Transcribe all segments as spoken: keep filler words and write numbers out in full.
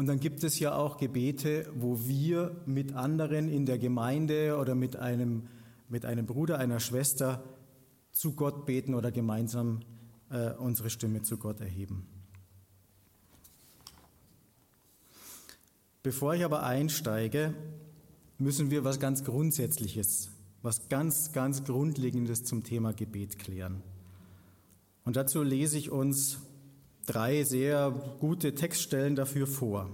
Und dann gibt es ja auch Gebete, wo wir mit anderen in der Gemeinde oder mit einem, mit einem Bruder, einer Schwester zu Gott beten oder gemeinsam äh, unsere Stimme zu Gott erheben. Bevor ich aber einsteige, müssen wir was ganz Grundsätzliches, was ganz, ganz Grundlegendes zum Thema Gebet klären. Und dazu lese ich uns drei sehr gute Textstellen dafür vor.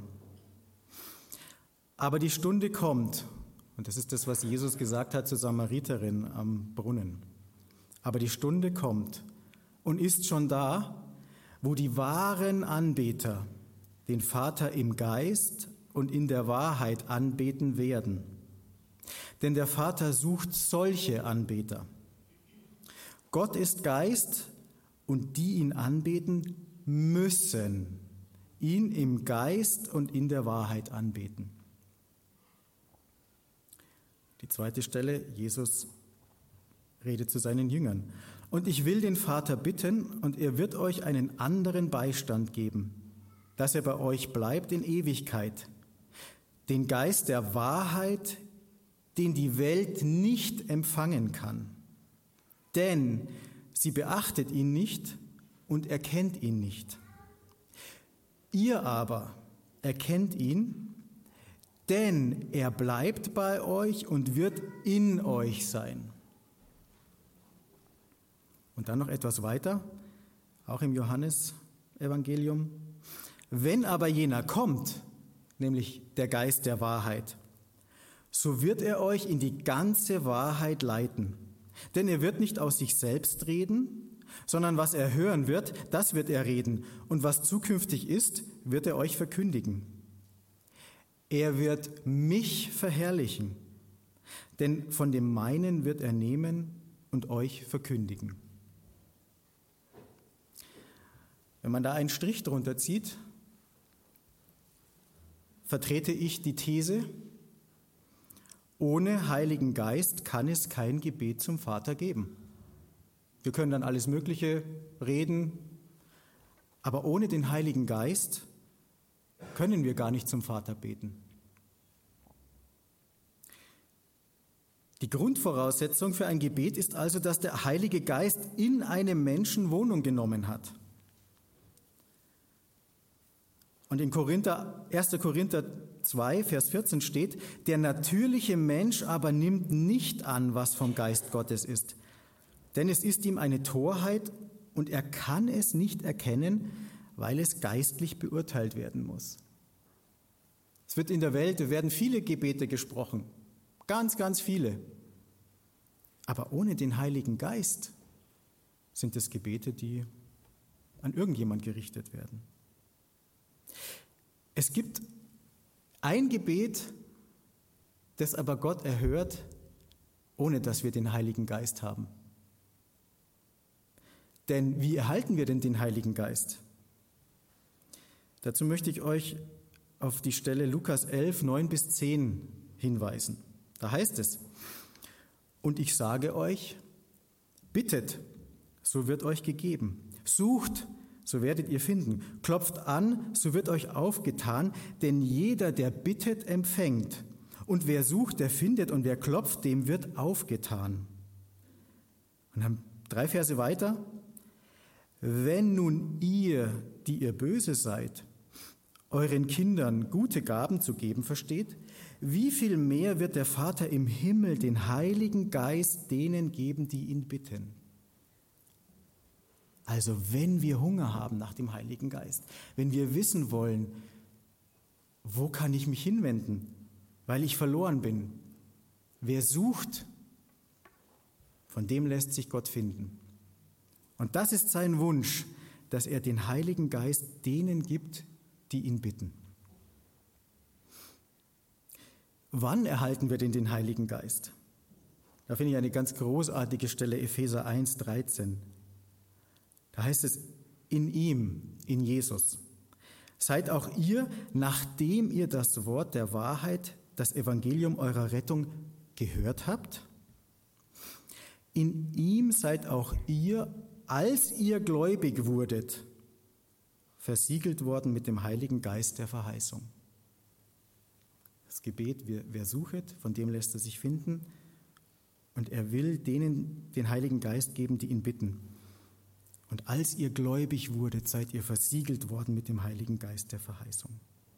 Aber die Stunde kommt, und das ist das, was Jesus gesagt hat zur Samariterin am Brunnen. Aber die Stunde kommt und ist schon da, wo die wahren Anbeter den Vater im Geist und in der Wahrheit anbeten werden. Denn der Vater sucht solche Anbeter. Gott ist Geist und die ihn anbeten, müssen ihn im Geist und in der Wahrheit anbeten. Die zweite Stelle, Jesus redet zu seinen Jüngern. Und ich will den Vater bitten, und er wird euch einen anderen Beistand geben, dass er bei euch bleibt in Ewigkeit. Den Geist der Wahrheit, den die Welt nicht empfangen kann. Denn sie beachtet ihn nicht und erkennt ihn nicht. Ihr aber erkennt ihn, denn er bleibt bei euch und wird in euch sein. Und dann noch etwas weiter, auch im Johannesevangelium. Wenn aber jener kommt, nämlich der Geist der Wahrheit, so wird er euch in die ganze Wahrheit leiten. Denn er wird nicht aus sich selbst reden, sondern was er hören wird, das wird er reden. Und was zukünftig ist, wird er euch verkündigen. Er wird mich verherrlichen, denn von dem meinen wird er nehmen und euch verkündigen. Wenn man da einen Strich drunter zieht, vertrete ich die These, ohne Heiligen Geist kann es kein Gebet zum Vater geben. Wir können dann alles Mögliche reden, aber ohne den Heiligen Geist können wir gar nicht zum Vater beten. Die Grundvoraussetzung für ein Gebet ist also, dass der Heilige Geist in einem Menschen Wohnung genommen hat. Und in Korinther, erster Korinther zwei, Vers vierzehn steht, der natürliche Mensch aber nimmt nicht an, was vom Geist Gottes ist. Denn es ist ihm eine Torheit und er kann es nicht erkennen, weil es geistlich beurteilt werden muss. Es wird in der Welt, es werden viele Gebete gesprochen, ganz, ganz viele. Aber ohne den Heiligen Geist sind es Gebete, die an irgendjemand gerichtet werden. Es gibt ein Gebet, das aber Gott erhört, ohne dass wir den Heiligen Geist haben. Denn wie erhalten wir denn den Heiligen Geist? Dazu möchte ich euch auf die Stelle Lukas elf, neun bis zehn hinweisen. Da heißt es, und ich sage euch, bittet, so wird euch gegeben. Sucht, so werdet ihr finden. Klopft an, so wird euch aufgetan, denn jeder, der bittet, empfängt. Und wer sucht, der findet, und wer klopft, dem wird aufgetan. Und dann drei Verse weiter. Wenn nun ihr, die ihr böse seid, euren Kindern gute Gaben zu geben versteht, wie viel mehr wird der Vater im Himmel den Heiligen Geist denen geben, die ihn bitten? Also wenn wir Hunger haben nach dem Heiligen Geist, wenn wir wissen wollen, wo kann ich mich hinwenden, weil ich verloren bin, wer sucht, von dem lässt sich Gott finden. Und das ist sein Wunsch, dass er den Heiligen Geist denen gibt, die ihn bitten. Wann erhalten wir denn den Heiligen Geist? Da finde ich eine ganz großartige Stelle, Epheser eins, dreizehn. Da heißt es, in ihm, in Jesus, seid auch ihr, nachdem ihr das Wort der Wahrheit, das Evangelium eurer Rettung gehört habt, in ihm seid auch ihr, als ihr gläubig wurdet, versiegelt worden mit dem Heiligen Geist der Verheißung. Das Gebet, wer, wer suchet, von dem lässt er sich finden. Und er will denen den Heiligen Geist geben, die ihn bitten. Und als ihr gläubig wurdet, seid ihr versiegelt worden mit dem Heiligen Geist der Verheißung.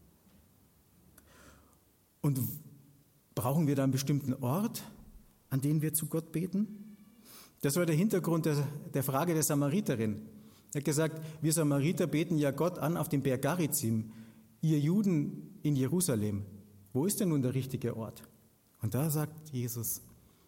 Und brauchen wir da einen bestimmten Ort, an den wir zu Gott beten? Das war der Hintergrund der, der Frage der Samariterin. Er hat gesagt, wir Samariter beten ja Gott an auf dem Berg Garizim, ihr Juden in Jerusalem. Wo ist denn nun der richtige Ort? Und da sagt Jesus,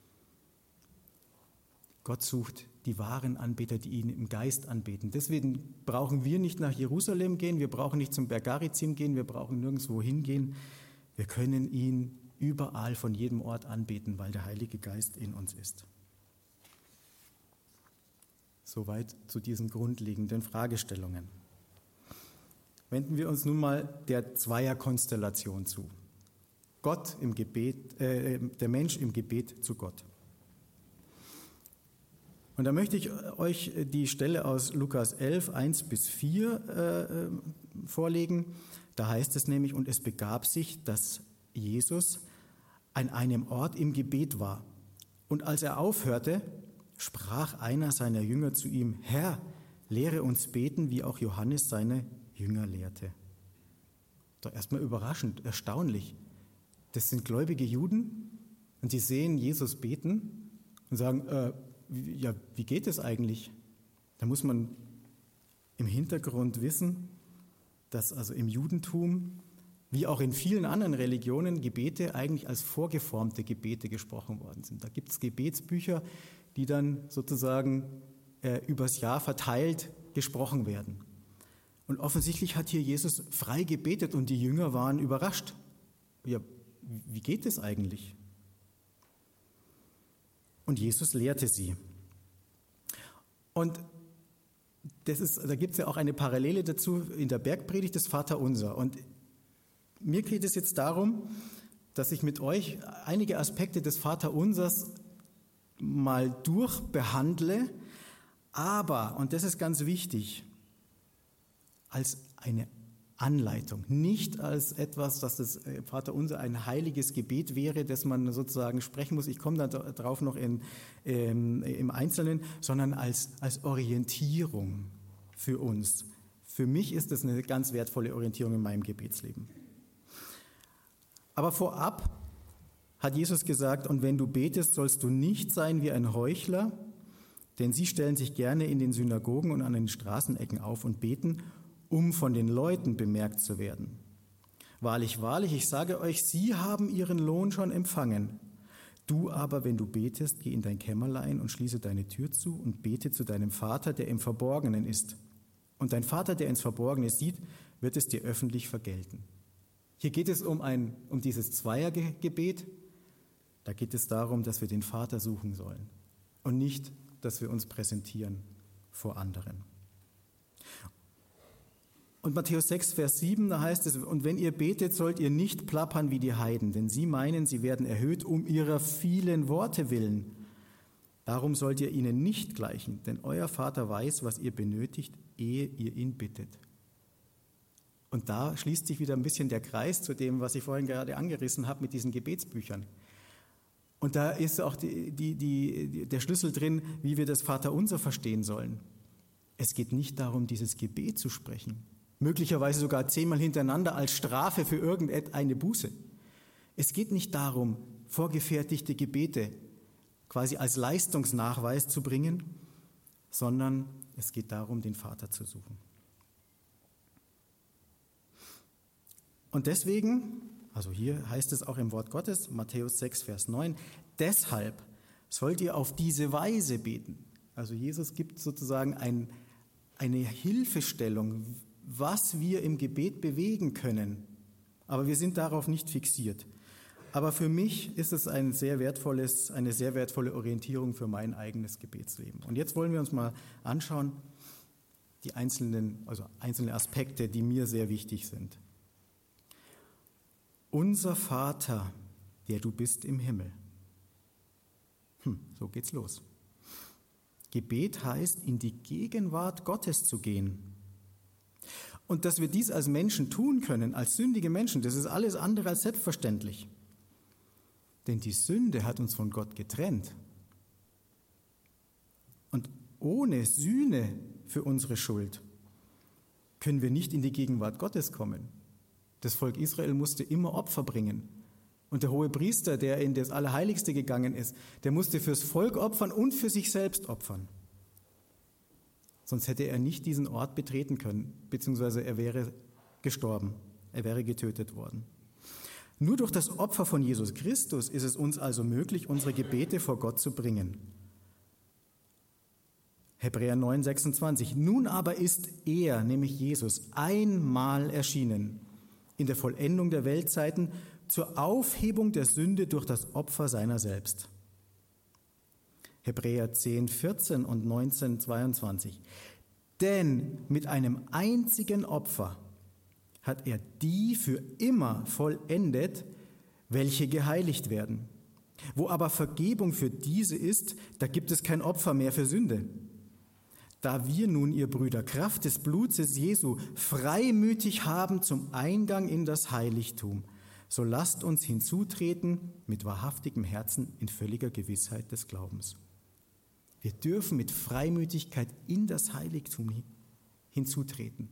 Gott sucht die wahren Anbeter, die ihn im Geist anbeten. Deswegen brauchen wir nicht nach Jerusalem gehen, wir brauchen nicht zum Berg Garizim gehen, wir brauchen nirgendwo hingehen. Wir können ihn überall von jedem Ort anbeten, weil der Heilige Geist in uns ist. Soweit zu diesen grundlegenden Fragestellungen. Wenden wir uns nun mal der Zweierkonstellation zu. Gott im Gebet, äh, der Mensch im Gebet zu Gott. Und da möchte ich euch die Stelle aus Lukas elf, eins bis vier äh, vorlegen. Da heißt es nämlich, und es begab sich, dass Jesus an einem Ort im Gebet war. Und als er aufhörte, sprach einer seiner Jünger zu ihm, Herr, lehre uns beten, wie auch Johannes seine Jünger lehrte. Doch erstmal überraschend, erstaunlich. Das sind gläubige Juden und die sehen Jesus beten und sagen, äh, ja, wie geht es eigentlich? Da muss man im Hintergrund wissen, dass also im Judentum, wie auch in vielen anderen Religionen, Gebete eigentlich als vorgeformte Gebete gesprochen worden sind. Da gibt es Gebetsbücher, die dann sozusagen äh, übers Jahr verteilt gesprochen werden. Und offensichtlich hat hier Jesus frei gebetet und die Jünger waren überrascht. Ja, wie geht es eigentlich? Und Jesus lehrte sie. Und das ist, da gibt es ja auch eine Parallele dazu in der Bergpredigt des Vaterunser. Und mir geht es jetzt darum, dass ich mit euch einige Aspekte des Vaterunsers mal durchbehandle, aber, und das ist ganz wichtig, als eine Anleitung, nicht als etwas, dass das Vaterunser ein heiliges Gebet wäre, das man sozusagen sprechen muss. Ich komme da drauf noch in, ähm, im Einzelnen, sondern als, als Orientierung für uns. Für mich ist das eine ganz wertvolle Orientierung in meinem Gebetsleben. Aber vorab hat Jesus gesagt, und wenn du betest, sollst du nicht sein wie ein Heuchler, denn sie stellen sich gerne in den Synagogen und an den Straßenecken auf und beten, um von den Leuten bemerkt zu werden. Wahrlich, wahrlich, ich sage euch, sie haben ihren Lohn schon empfangen. Du aber, wenn du betest, geh in dein Kämmerlein und schließe deine Tür zu und bete zu deinem Vater, der im Verborgenen ist. Und dein Vater, der ins Verborgene sieht, wird es dir öffentlich vergelten. Hier geht es um, ein, um dieses Zweiergebet. Da geht es darum, dass wir den Vater suchen sollen und nicht, dass wir uns präsentieren vor anderen. Und Matthäus sechs, Vers sieben, da heißt es, und wenn ihr betet, sollt ihr nicht plappern wie die Heiden, denn sie meinen, sie werden erhöht um ihrer vielen Worte willen. Darum sollt ihr ihnen nicht gleichen, denn euer Vater weiß, was ihr benötigt, ehe ihr ihn bittet. Und da schließt sich wieder ein bisschen der Kreis zu dem, was ich vorhin gerade angerissen habe mit diesen Gebetsbüchern. Und da ist auch die, die, die, der Schlüssel drin, wie wir das Vaterunser verstehen sollen. Es geht nicht darum, dieses Gebet zu sprechen, möglicherweise sogar zehnmal hintereinander als Strafe für irgendeine Buße. Es geht nicht darum, vorgefertigte Gebete quasi als Leistungsnachweis zu bringen, sondern es geht darum, den Vater zu suchen. Und deswegen, also hier heißt es auch im Wort Gottes, Matthäus sechs, Vers neun, deshalb sollt ihr auf diese Weise beten. Also Jesus gibt sozusagen ein, eine Hilfestellung, was wir im Gebet bewegen können. Aber wir sind darauf nicht fixiert. Aber für mich ist es ein sehr wertvolles, eine sehr wertvolle Orientierung für mein eigenes Gebetsleben. Und jetzt wollen wir uns mal anschauen, die einzelnen, also einzelne Aspekte, die mir sehr wichtig sind. Unser Vater, der du bist im Himmel. Hm, so geht's los. Gebet heißt, in die Gegenwart Gottes zu gehen. Und dass wir dies als Menschen tun können, als sündige Menschen, das ist alles andere als selbstverständlich. Denn die Sünde hat uns von Gott getrennt. Und ohne Sühne für unsere Schuld können wir nicht in die Gegenwart Gottes kommen. Das Volk Israel musste immer Opfer bringen. Und der hohe Priester, der in das Allerheiligste gegangen ist, der musste fürs Volk opfern und für sich selbst opfern. Sonst hätte er nicht diesen Ort betreten können, beziehungsweise er wäre gestorben, er wäre getötet worden. Nur durch das Opfer von Jesus Christus ist es uns also möglich, unsere Gebete vor Gott zu bringen. Hebräer neun, sechsundzwanzig. Nun aber ist er, nämlich Jesus, einmal erschienen in der Vollendung der Weltzeiten zur Aufhebung der Sünde durch das Opfer seiner selbst. Hebräer zehn, vierzehn und neunzehn, zweiundzwanzig. Denn mit einem einzigen Opfer hat er die für immer vollendet, welche geheiligt werden. Wo aber Vergebung für diese ist, da gibt es kein Opfer mehr für Sünde. Da wir nun, ihr Brüder, Kraft des Blutes Jesu freimütig haben zum Eingang in das Heiligtum, so lasst uns hinzutreten mit wahrhaftigem Herzen in völliger Gewissheit des Glaubens. Wir dürfen mit Freimütigkeit in das Heiligtum hinzutreten.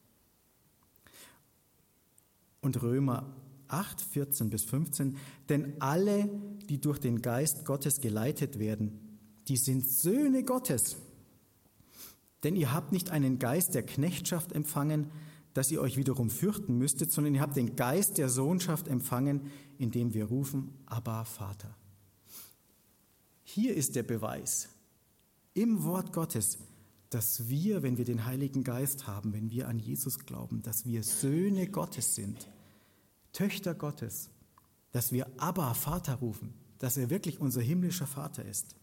Und Römer acht, vierzehn bis fünfzehn, denn alle, die durch den Geist Gottes geleitet werden, die sind Söhne Gottes. Denn ihr habt nicht einen Geist der Knechtschaft empfangen, dass ihr euch wiederum fürchten müsstet, sondern ihr habt den Geist der Sohnschaft empfangen, indem wir rufen, Abba, Vater. Hier ist der Beweis im Wort Gottes, dass wir, wenn wir den Heiligen Geist haben, wenn wir an Jesus glauben, dass wir Söhne Gottes sind, Töchter Gottes, dass wir Abba, Vater rufen, dass er wirklich unser himmlischer Vater ist.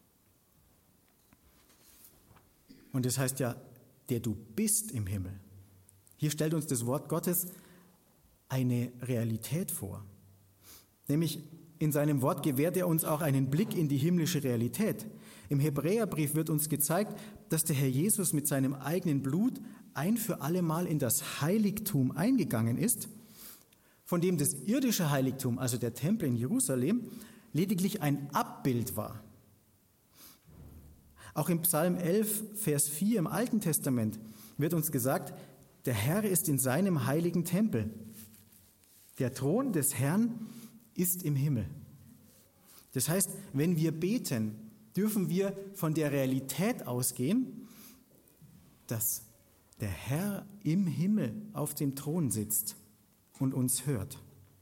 Und das heißt ja, der du bist im Himmel. Hier stellt uns das Wort Gottes eine Realität vor. Nämlich in seinem Wort gewährt er uns auch einen Blick in die himmlische Realität. Im Hebräerbrief wird uns gezeigt, dass der Herr Jesus mit seinem eigenen Blut ein für alle Mal in das Heiligtum eingegangen ist, von dem das irdische Heiligtum, also der Tempel in Jerusalem, lediglich ein Abbild war. Auch im Psalm elf, Vers vier im Alten Testament wird uns gesagt, der Herr ist in seinem heiligen Tempel. Der Thron des Herrn ist im Himmel. Das heißt, wenn wir beten, dürfen wir von der Realität ausgehen, dass der Herr im Himmel auf dem Thron sitzt und uns hört.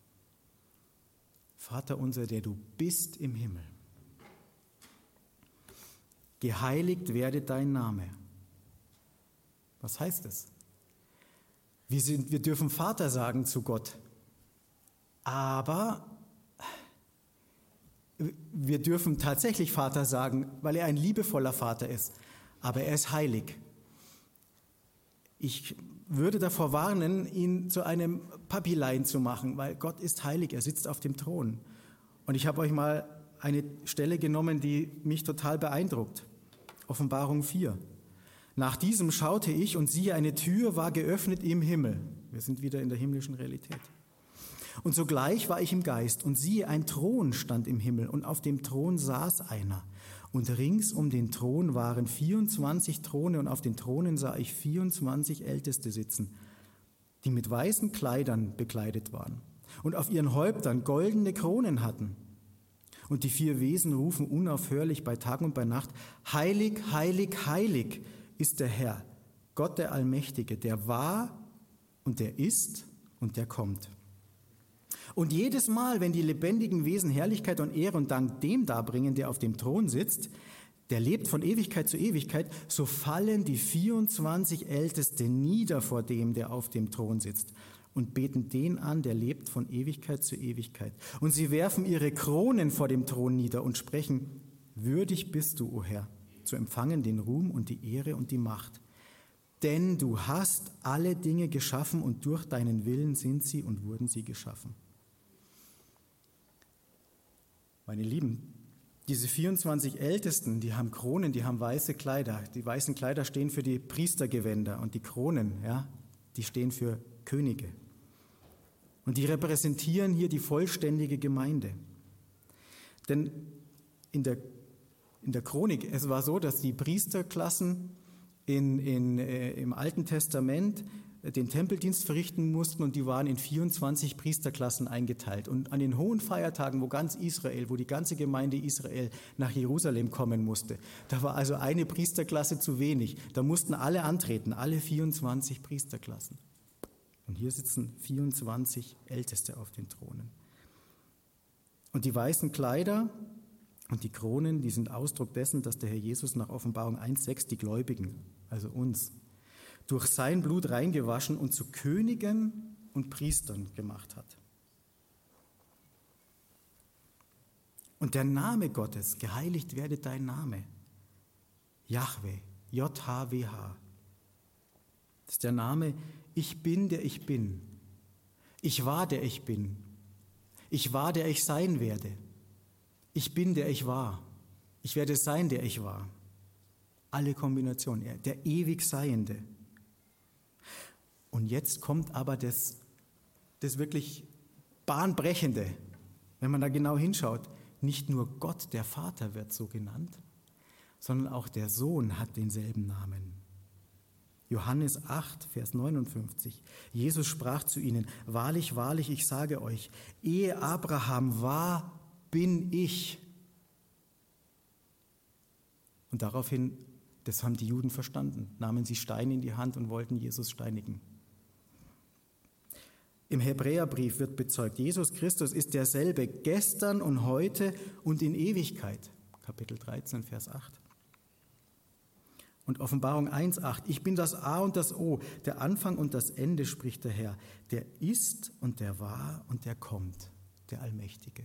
Vater unser, der du bist im Himmel. Geheiligt werde dein Name. Was heißt das? Wir, sind, wir dürfen Vater sagen zu Gott, aber wir dürfen tatsächlich Vater sagen, weil er ein liebevoller Vater ist, aber er ist heilig. Ich würde davor warnen, ihn zu einem Papilein zu machen, weil Gott ist heilig, er sitzt auf dem Thron. Und ich habe euch mal eine Stelle genommen, die mich total beeindruckt. Offenbarung vier. Nach diesem schaute ich und siehe, eine Tür war geöffnet im Himmel. Wir sind wieder in der himmlischen Realität. Und sogleich war ich im Geist und siehe, ein Thron stand im Himmel und auf dem Thron saß einer. Und rings um den Thron waren vierundzwanzig Throne und auf den Thronen sah ich vierundzwanzig Älteste sitzen, die mit weißen Kleidern bekleidet waren und auf ihren Häuptern goldene Kronen hatten. Und die vier Wesen rufen unaufhörlich bei Tag und bei Nacht, heilig, heilig, heilig ist der Herr, Gott der Allmächtige, der war und der ist und der kommt. Und jedes Mal, wenn die lebendigen Wesen Herrlichkeit und Ehre und Dank dem darbringen, der auf dem Thron sitzt, der lebt von Ewigkeit zu Ewigkeit, so fallen die vierundzwanzig Älteste nieder vor dem, der auf dem Thron sitzt, und beten den an, der lebt von Ewigkeit zu Ewigkeit. Und sie werfen ihre Kronen vor dem Thron nieder und sprechen, würdig bist du, o Herr, zu empfangen den Ruhm und die Ehre und die Macht. Denn du hast alle Dinge geschaffen und durch deinen Willen sind sie und wurden sie geschaffen. Meine Lieben, diese vierundzwanzig Ältesten, die haben Kronen, die haben weiße Kleider. Die weißen Kleider stehen für die Priestergewänder und die Kronen, ja, Die stehen für Könige. Und die repräsentieren hier die vollständige Gemeinde. Denn in der, in der Chronik, es war so, dass die Priesterklassen in, in, äh, im Alten Testament den Tempeldienst verrichten mussten und die waren in vierundzwanzig Priesterklassen eingeteilt. Und an den hohen Feiertagen, wo ganz Israel, wo die ganze Gemeinde Israel nach Jerusalem kommen musste, da war also eine Priesterklasse zu wenig. Da mussten alle antreten, alle vierundzwanzig Priesterklassen. Und hier sitzen vierundzwanzig Älteste auf den Thronen. Und die weißen Kleider und die Kronen, die sind Ausdruck dessen, dass der Herr Jesus nach Offenbarung eins sechs die Gläubigen, also uns, durch sein Blut reingewaschen und zu Königen und Priestern gemacht hat. Und der Name Gottes, geheiligt werde dein Name, Jahwe, J H W H, das ist der Name, ich bin, der ich bin. Ich war, der ich bin. Ich war, der ich sein werde. Ich bin, der ich war. Ich werde sein, der ich war. Alle Kombinationen, der ewig Seiende. Und jetzt kommt aber das, das wirklich Bahnbrechende, wenn man da genau hinschaut. Nicht nur Gott, der Vater, wird so genannt, sondern auch der Sohn hat denselben Namen. Johannes acht, Vers neunundfünfzig. Jesus sprach zu ihnen, wahrlich, wahrlich, ich sage euch, ehe Abraham war, bin ich. Und daraufhin, das haben die Juden verstanden, nahmen sie Steine in die Hand und wollten Jesus steinigen. Im Hebräerbrief wird bezeugt, Jesus Christus ist derselbe gestern und heute und in Ewigkeit. Kapitel dreizehn, Vers acht. Und Offenbarung eins, acht. Ich bin das A und das O, der Anfang und das Ende, spricht der Herr. Der ist und der war und der kommt, der Allmächtige.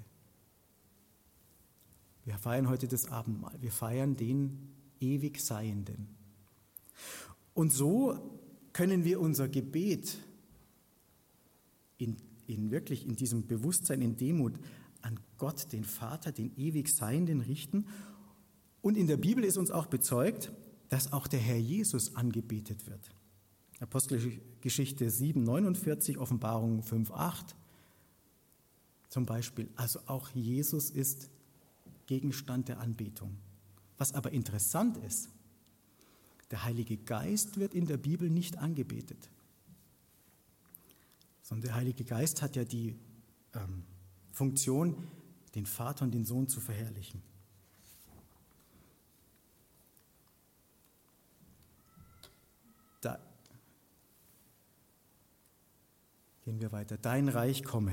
Wir feiern heute das Abendmahl. Wir feiern den ewig Seienden. Und so können wir unser Gebet In, in wirklich in diesem Bewusstsein, in Demut an Gott, den Vater, den ewig Seienden richten. Und in der Bibel ist uns auch bezeugt, dass auch der Herr Jesus angebetet wird. Apostelgeschichte sieben, neunundvierzig, Offenbarung fünf, acht zum Beispiel. Also auch Jesus ist Gegenstand der Anbetung. Was aber interessant ist, der Heilige Geist wird in der Bibel nicht angebetet. Sondern der Heilige Geist hat ja die ähm, Funktion, den Vater und den Sohn zu verherrlichen. Da gehen wir weiter. Dein Reich komme.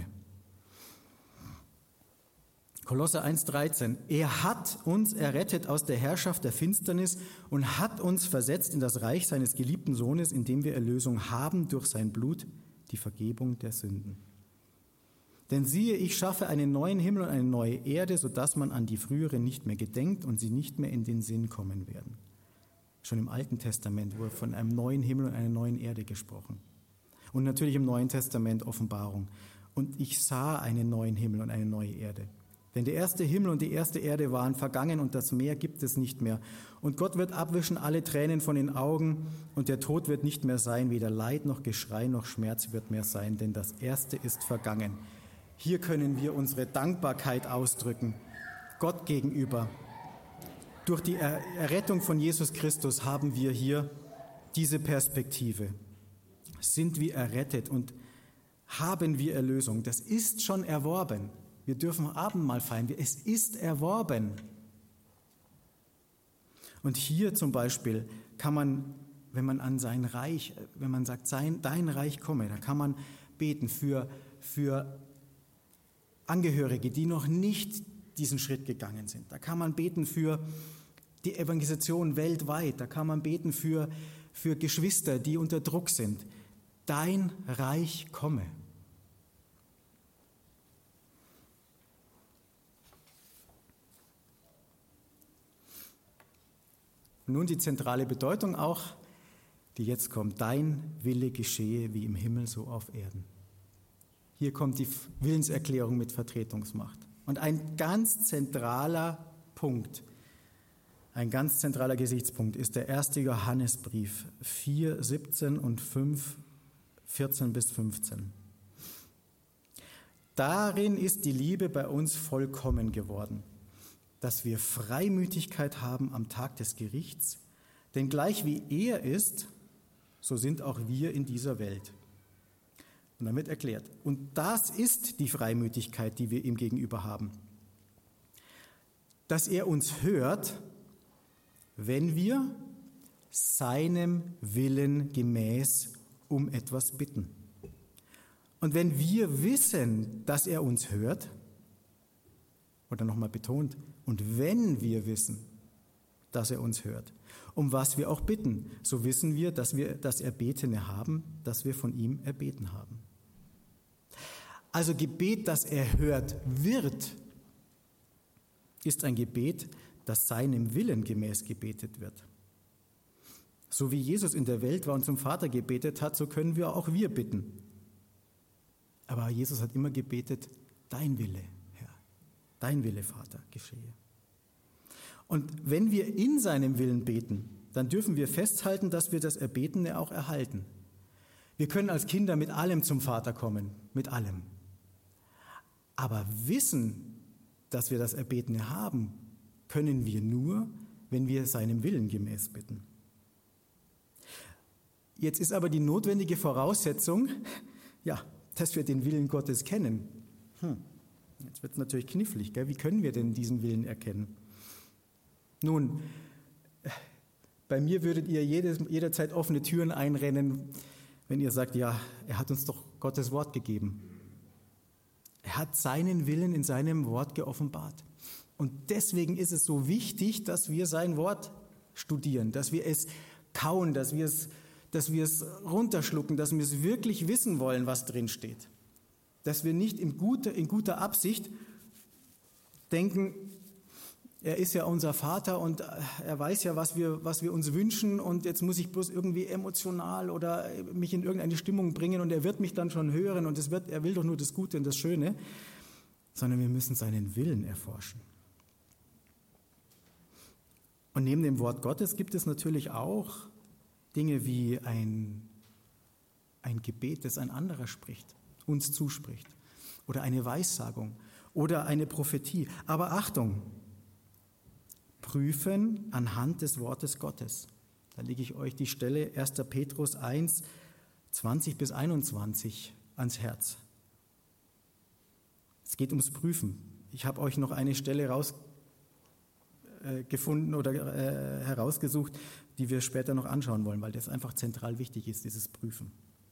Kolosser eins, dreizehn. Er hat uns errettet aus der Herrschaft der Finsternis und hat uns versetzt in das Reich seines geliebten Sohnes, in dem wir Erlösung haben durch sein Blut, die Vergebung der Sünden. Denn siehe, ich schaffe einen neuen Himmel und eine neue Erde, sodass man an die frühere nicht mehr gedenkt und sie nicht mehr in den Sinn kommen werden. Schon im Alten Testament wurde von einem neuen Himmel und einer neuen Erde gesprochen. Und natürlich im Neuen Testament Offenbarung. Und ich sah einen neuen Himmel und eine neue Erde. Denn der erste Himmel und die erste Erde waren vergangen und das Meer gibt es nicht mehr. Und Gott wird abwischen alle Tränen von den Augen und der Tod wird nicht mehr sein, weder Leid noch Geschrei noch Schmerz wird mehr sein, denn das Erste ist vergangen. Hier können wir unsere Dankbarkeit ausdrücken, Gott gegenüber. Durch die Errettung von Jesus Christus haben wir hier diese Perspektive. Sind wir errettet und haben wir Erlösung? Das ist schon erworben. Wir dürfen Abendmahl feiern. Es ist erworben. Und hier zum Beispiel kann man, wenn man an sein Reich, wenn man sagt, sein, dein Reich komme, da kann man beten für, für Angehörige, die noch nicht diesen Schritt gegangen sind. Da kann man beten für die Evangelisation weltweit. Da kann man beten für, für Geschwister, die unter Druck sind. Dein Reich komme. Nun die zentrale Bedeutung auch, die jetzt kommt. Dein Wille geschehe wie im Himmel, so auf Erden. Hier kommt die Willenserklärung mit Vertretungsmacht. Und ein ganz zentraler Punkt, ein ganz zentraler Gesichtspunkt ist der erste Johannesbrief vier, siebzehn und fünf vierzehn bis fünfzehn. Darin ist die Liebe bei uns vollkommen geworden, dass wir Freimütigkeit haben am Tag des Gerichts, denn gleich wie er ist, so sind auch wir in dieser Welt. Und dann wird erklärt, und das ist die Freimütigkeit, die wir ihm gegenüber haben, dass er uns hört, wenn wir seinem Willen gemäß um etwas bitten. Und wenn wir wissen, dass er uns hört, oder nochmal betont, und wenn wir wissen, dass er uns hört, um was wir auch bitten, so wissen wir, dass wir das Erbetene haben, das wir von ihm erbeten haben. Also Gebet, das erhört wird, ist ein Gebet, das seinem Willen gemäß gebetet wird. So wie Jesus in der Welt war und zum Vater gebetet hat, so können wir auch wir bitten. Aber Jesus hat immer gebetet, dein Wille, Herr, dein Wille, Vater, geschehe. Und wenn wir in seinem Willen beten, dann dürfen wir festhalten, dass wir das Erbetene auch erhalten. Wir können als Kinder mit allem zum Vater kommen, mit allem. Aber wissen, dass wir das Erbetene haben, können wir nur, wenn wir seinem Willen gemäß bitten. Jetzt ist aber die notwendige Voraussetzung, ja, dass wir den Willen Gottes kennen. Hm. Jetzt wird es natürlich knifflig, gell? Wie können wir denn diesen Willen erkennen? Nun, bei mir würdet ihr jedes, jederzeit offene Türen einrennen, wenn ihr sagt, ja, er hat uns doch Gottes Wort gegeben. Er hat seinen Willen in seinem Wort geoffenbart. Und deswegen ist es so wichtig, dass wir sein Wort studieren, dass wir es kauen, dass wir es dass wir es runterschlucken, dass wir es wirklich wissen wollen, was drin steht. Dass wir nicht in guter, in guter Absicht denken, er ist ja unser Vater und er weiß ja, was wir, was wir uns wünschen und jetzt muss ich bloß irgendwie emotional oder mich in irgendeine Stimmung bringen und er wird mich dann schon hören und es wird, er will doch nur das Gute und das Schöne, sondern wir müssen seinen Willen erforschen. Und neben dem Wort Gottes gibt es natürlich auch Dinge wie ein, ein Gebet, das ein anderer spricht, uns zuspricht, oder eine Weissagung oder eine Prophetie. Aber Achtung, prüfen anhand des Wortes Gottes. Da lege ich euch die Stelle erster Petrus eins, zwanzig bis einundzwanzig ans Herz. Es geht ums Prüfen. Ich habe euch noch eine Stelle rausgefunden oder äh, herausgesucht, die wir später noch anschauen wollen, weil das einfach zentral wichtig ist, dieses Prüfen.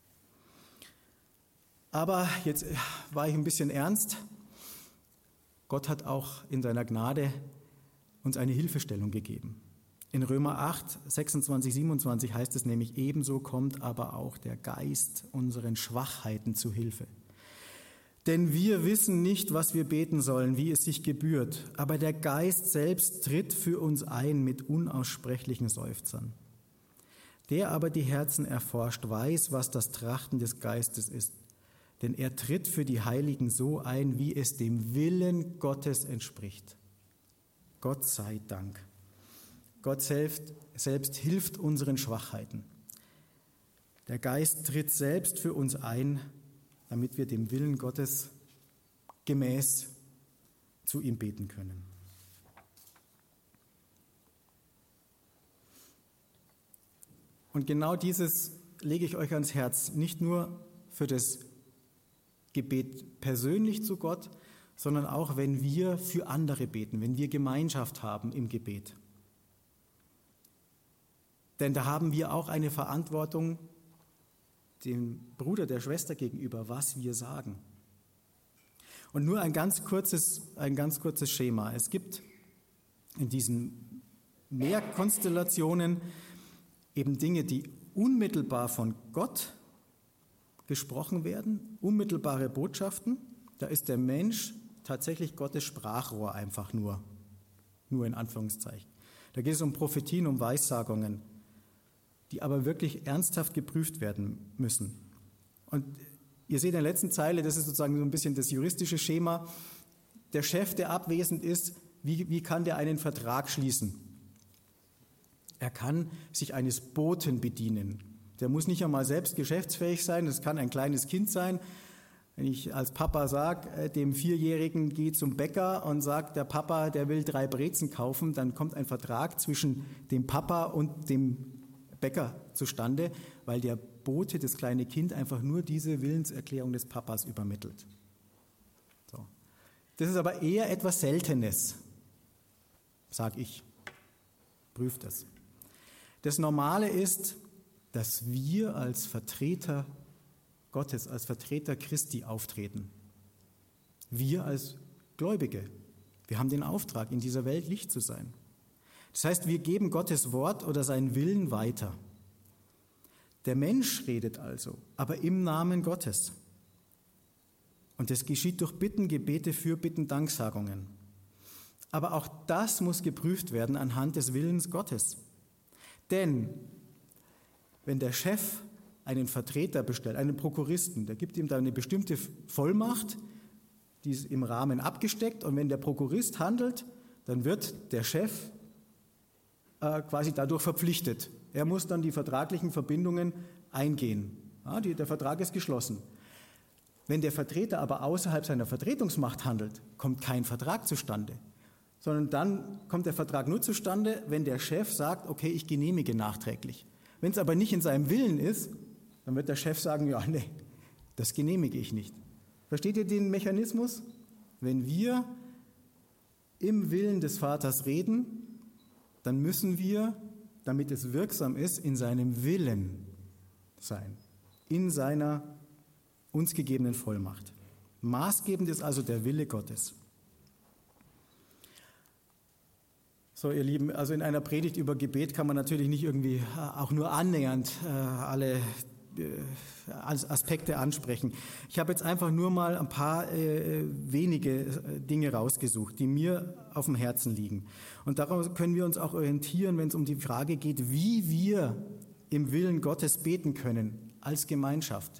Aber jetzt war ich ein bisschen ernst. Gott hat auch in seiner Gnade uns eine Hilfestellung gegeben. In Römer acht, sechsundzwanzig, siebenundzwanzig heißt es nämlich, ebenso kommt aber auch der Geist unseren Schwachheiten zu Hilfe. Denn wir wissen nicht, was wir beten sollen, wie es sich gebührt, aber der Geist selbst tritt für uns ein mit unaussprechlichen Seufzern. Der aber die Herzen erforscht, weiß, was das Trachten des Geistes ist, denn er tritt für die Heiligen so ein, wie es dem Willen Gottes entspricht. Gott sei Dank. Gott selbst, selbst hilft unseren Schwachheiten. Der Geist tritt selbst für uns ein, damit wir dem Willen Gottes gemäß zu ihm beten können. Und genau dieses lege ich euch ans Herz, nicht nur für das Gebet persönlich zu Gott, sondern auch, wenn wir für andere beten, wenn wir Gemeinschaft haben im Gebet. Denn da haben wir auch eine Verantwortung dem Bruder, der Schwester gegenüber, was wir sagen. Und nur ein ganz kurzes, ein ganz kurzes Schema. Es gibt in diesen Mehrkonstellationen eben Dinge, die unmittelbar von Gott gesprochen werden, unmittelbare Botschaften. Da ist der Mensch tatsächlich Gottes Sprachrohr einfach nur, nur in Anführungszeichen. Da geht es um Prophetien, um Weissagungen, die aber wirklich ernsthaft geprüft werden müssen. Und ihr seht in der letzten Zeile, das ist sozusagen so ein bisschen das juristische Schema, der Chef, der abwesend ist, wie, wie kann der einen Vertrag schließen? Er kann sich eines Boten bedienen. Der muss nicht einmal selbst geschäftsfähig sein, das kann ein kleines Kind sein. Wenn ich als Papa sage, dem Vierjährigen, geh zum Bäcker und sagt, der Papa, der will drei Brezen kaufen, dann kommt ein Vertrag zwischen dem Papa und dem Bäcker zustande, weil der Bote, das kleine Kind, einfach nur diese Willenserklärung des Papas übermittelt. So. Das ist aber eher etwas Seltenes, sage ich. Prüft das. Das Normale ist, dass wir als Vertreter Gottes, als Vertreter Christi auftreten. Wir als Gläubige. Wir haben den Auftrag, in dieser Welt Licht zu sein. Das heißt, wir geben Gottes Wort oder seinen Willen weiter. Der Mensch redet also, aber im Namen Gottes. Und das geschieht durch Bitten, Gebete, Fürbitten, Danksagungen. Aber auch das muss geprüft werden anhand des Willens Gottes. Denn wenn der Chef einen Vertreter bestellt, einen Prokuristen, der gibt ihm da eine bestimmte Vollmacht, die ist im Rahmen abgesteckt, und wenn der Prokurist handelt, dann wird der Chef äh, quasi dadurch verpflichtet. Er muss dann die vertraglichen Verbindungen eingehen. Ja, die, der Vertrag ist geschlossen. Wenn der Vertreter aber außerhalb seiner Vertretungsmacht handelt, kommt kein Vertrag zustande, sondern dann kommt der Vertrag nur zustande, wenn der Chef sagt, okay, ich genehmige nachträglich. Wenn es aber nicht in seinem Willen ist, dann wird der Chef sagen, ja, nee, das genehmige ich nicht. Versteht ihr den Mechanismus? Wenn wir im Willen des Vaters reden, dann müssen wir, damit es wirksam ist, in seinem Willen sein, in seiner uns gegebenen Vollmacht. Maßgebend ist also der Wille Gottes. So, ihr Lieben, also in einer Predigt über Gebet kann man natürlich nicht irgendwie auch nur annähernd äh, alle äh, Aspekte ansprechen. Ich habe jetzt einfach nur mal ein paar äh, wenige äh, Dinge rausgesucht, die mir auf dem Herzen liegen. Und daraus können wir uns auch orientieren, wenn es um die Frage geht, wie wir im Willen Gottes beten können, als Gemeinschaft.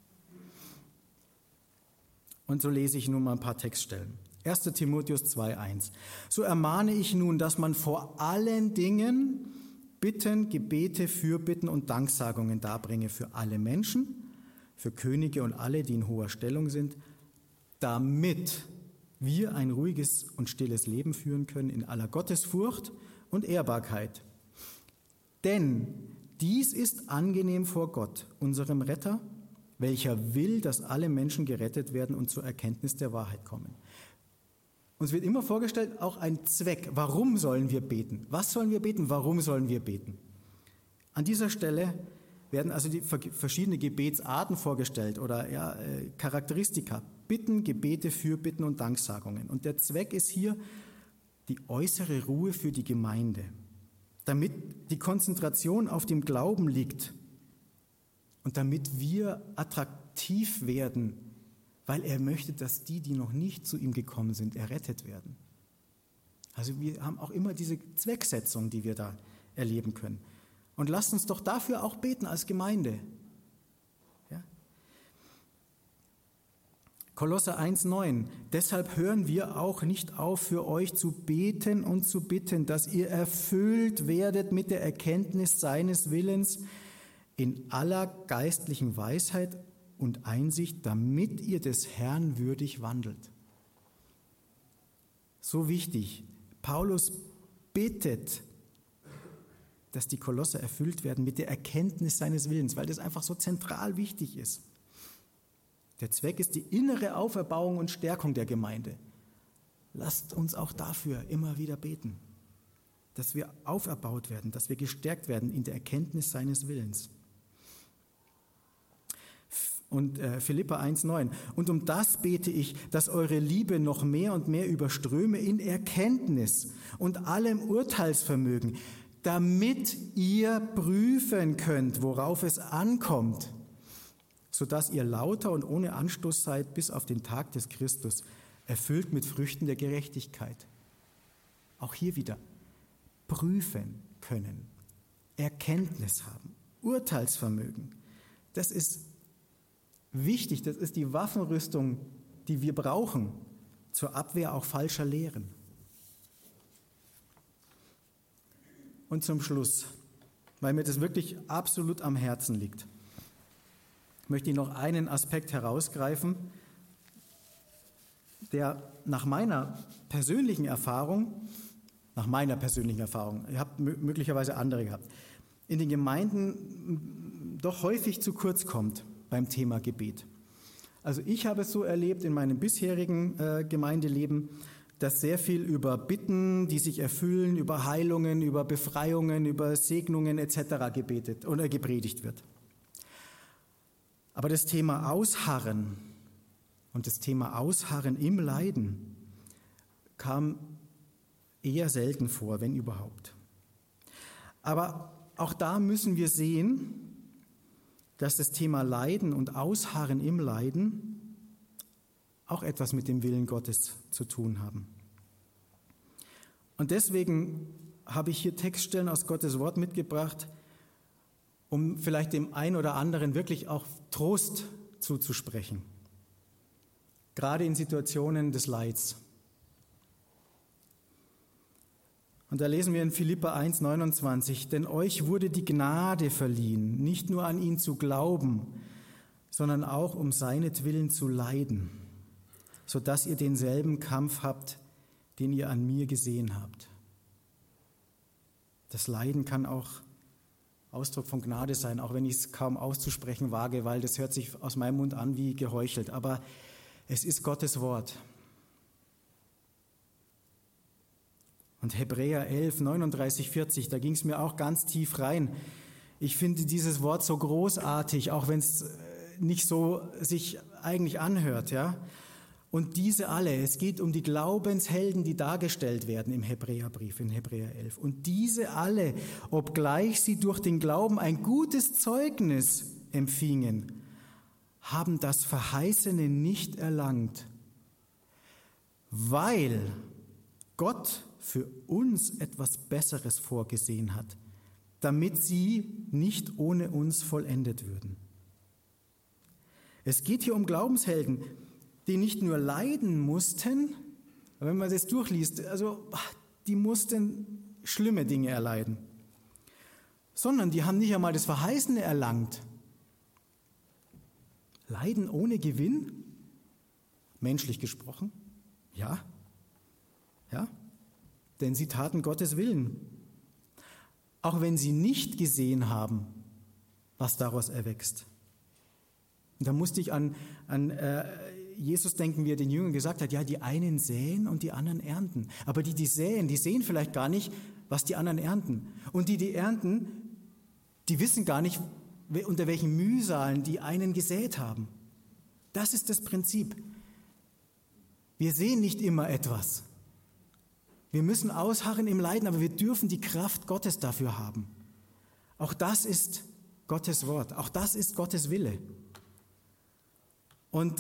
Und so lese ich nun mal ein paar Textstellen. erster Timotheus zwei eins. So ermahne ich nun, dass man vor allen Dingen Bitten, Gebete, Fürbitten und Danksagungen darbringe für alle Menschen, für Könige und alle, die in hoher Stellung sind, damit wir ein ruhiges und stilles Leben führen können in aller Gottesfurcht und Ehrbarkeit. Denn dies ist angenehm vor Gott, unserem Retter, welcher will, dass alle Menschen gerettet werden und zur Erkenntnis der Wahrheit kommen. Uns wird immer vorgestellt, auch ein Zweck. Warum sollen wir beten? Was sollen wir beten? Warum sollen wir beten? An dieser Stelle werden also die verschiedenen Gebetsarten vorgestellt oder ja, Charakteristika. Bitten, Gebete, Fürbitten und Danksagungen. Und der Zweck ist hier die äußere Ruhe für die Gemeinde, damit die Konzentration auf dem Glauben liegt und damit wir attraktiv werden, weil er möchte, dass die, die noch nicht zu ihm gekommen sind, errettet werden. Also wir haben auch immer diese Zwecksetzung, die wir da erleben können. Und lasst uns doch dafür auch beten als Gemeinde. Ja? Kolosser eins neun. Deshalb hören wir auch nicht auf, für euch zu beten und zu bitten, dass ihr erfüllt werdet mit der Erkenntnis seines Willens in aller geistlichen Weisheit und Einsicht, damit ihr des Herrn würdig wandelt. So wichtig. Paulus bittet, dass die Kolosser erfüllt werden mit der Erkenntnis seines Willens, weil das einfach so zentral wichtig ist. Der Zweck ist die innere Auferbauung und Stärkung der Gemeinde. Lasst uns auch dafür immer wieder beten, dass wir auferbaut werden, dass wir gestärkt werden in der Erkenntnis seines Willens. Und äh, Philipper eins neun. Und um das bete ich, dass eure Liebe noch mehr und mehr überströme in Erkenntnis und allem Urteilsvermögen, damit ihr prüfen könnt, worauf es ankommt, sodass ihr lauter und ohne Anstoß seid bis auf den Tag des Christus, erfüllt mit Früchten der Gerechtigkeit. Auch hier wieder prüfen können, Erkenntnis haben, Urteilsvermögen. Das ist wichtig, das ist die Waffenrüstung, die wir brauchen zur Abwehr auch falscher Lehren. Und zum Schluss weil mir das wirklich absolut am Herzen liegt, möchte ich noch einen Aspekt herausgreifen, der nach meiner persönlichen Erfahrung, nach meiner persönlichen Erfahrung, ihr habt möglicherweise andere gehabt, in den Gemeinden doch häufig zu kurz kommt beim Thema Gebet. Also ich habe es so erlebt in meinem bisherigen äh, Gemeindeleben, dass sehr viel über Bitten, die sich erfüllen, über Heilungen, über Befreiungen, über Segnungen et cetera gebetet oder gepredigt wird. Aber das Thema Ausharren und das Thema Ausharren im Leiden kam eher selten vor, wenn überhaupt. Aber auch da müssen wir sehen, dass das Thema Leiden und Ausharren im Leiden auch etwas mit dem Willen Gottes zu tun haben. Und deswegen habe ich hier Textstellen aus Gottes Wort mitgebracht, um vielleicht dem einen oder anderen wirklich auch Trost zuzusprechen, gerade in Situationen des Leids. Und da lesen wir in Philipper eins neunundzwanzig, denn euch wurde die Gnade verliehen, nicht nur an ihn zu glauben, sondern auch um seinetwillen zu leiden, sodass ihr denselben Kampf habt, den ihr an mir gesehen habt. Das Leiden kann auch Ausdruck von Gnade sein, auch wenn ich es kaum auszusprechen wage, weil das hört sich aus meinem Mund an wie geheuchelt, aber es ist Gottes Wort. Und Hebräer elf, neununddreißig, vierzig, da ging es mir auch ganz tief rein. Ich finde dieses Wort so großartig, auch wenn es nicht so sich eigentlich anhört, ja. Und diese alle, es geht um die Glaubenshelden, die dargestellt werden im Hebräerbrief, in Hebräer elf. Und diese alle, obgleich sie durch den Glauben ein gutes Zeugnis empfingen, haben das Verheißene nicht erlangt, weil Gott für uns etwas Besseres vorgesehen hat, damit sie nicht ohne uns vollendet würden. Es geht hier um Glaubenshelden, die nicht nur leiden mussten, wenn man das durchliest, also die mussten schlimme Dinge erleiden, sondern die haben nicht einmal das Verheißene erlangt. Leiden ohne Gewinn? Menschlich gesprochen? Ja. Ja. Denn sie taten Gottes Willen. Auch wenn sie nicht gesehen haben, was daraus erwächst. Und da musste ich an, an äh, Jesus denken, wie er den Jüngern gesagt hat, ja, die einen säen und die anderen ernten. Aber die, die säen, die sehen vielleicht gar nicht, was die anderen ernten. Und die, die ernten, die wissen gar nicht, unter welchen Mühsalen die einen gesät haben. Das ist das Prinzip. Wir sehen nicht immer etwas. Wir müssen ausharren im Leiden, aber wir dürfen die Kraft Gottes dafür haben. Auch das ist Gottes Wort, auch das ist Gottes Wille. Und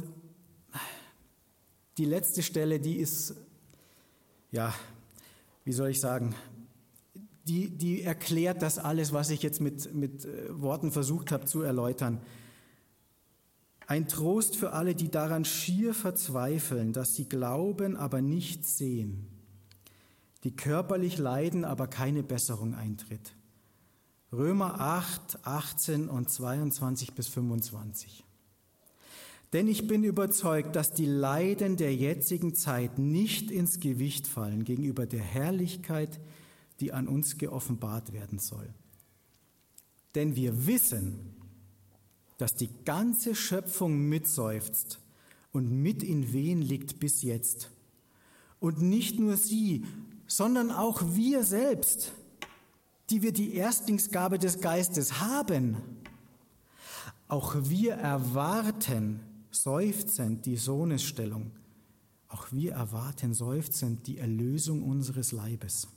die letzte Stelle, die ist, ja, wie soll ich sagen, die, die erklärt das alles, was ich jetzt mit, mit Worten versucht habe zu erläutern. Ein Trost für alle, die daran schier verzweifeln, dass sie glauben, aber nicht sehen, die körperlich leiden, aber keine Besserung eintritt. Römer acht, achtzehn und zweiundzwanzig bis fünfundzwanzig. Denn ich bin überzeugt, dass die Leiden der jetzigen Zeit nicht ins Gewicht fallen gegenüber der Herrlichkeit, die an uns geoffenbart werden soll. Denn wir wissen, dass die ganze Schöpfung mitseufzt und mit in Wehen liegt bis jetzt. Und nicht nur sie, sondern auch wir selbst, die wir die Erstlingsgabe des Geistes haben. Auch wir erwarten seufzend die Sohnesstellung. Auch wir erwarten seufzend die Erlösung unseres Leibes.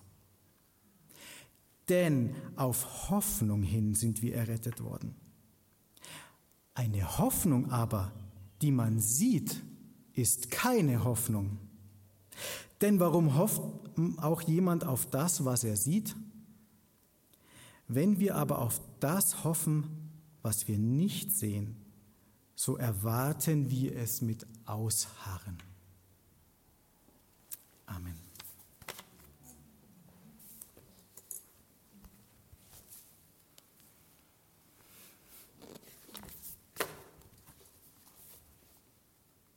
Denn auf Hoffnung hin sind wir errettet worden. Eine Hoffnung aber, die man sieht, ist keine Hoffnung. Denn warum hofft auch jemand auf das, was er sieht? Wenn wir aber auf das hoffen, was wir nicht sehen, so erwarten wir es mit Ausharren. Amen.